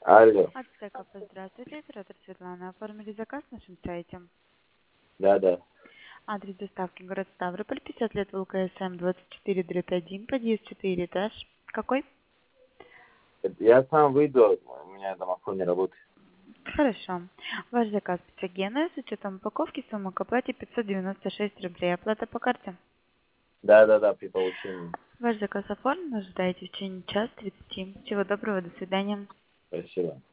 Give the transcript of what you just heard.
Алло. Ацтека, здравствуйте, оператор Светлана. Оформили заказ на нашем сайте. Да. Адрес доставки город Ставрополь, 50 лет ВЛКСМ 24/1, подъезд 4 этаж. Какой? Я сам выйду, у меня домофон не работает. Хорошо. Ваш заказ пиццогена с учетом упаковки, сумма к оплате 596 рублей. Оплата по карте. Да, при получении. Ваш заказ оформлен, ожидайте в течение часа 30. Всего доброго, до свидания. Спасибо.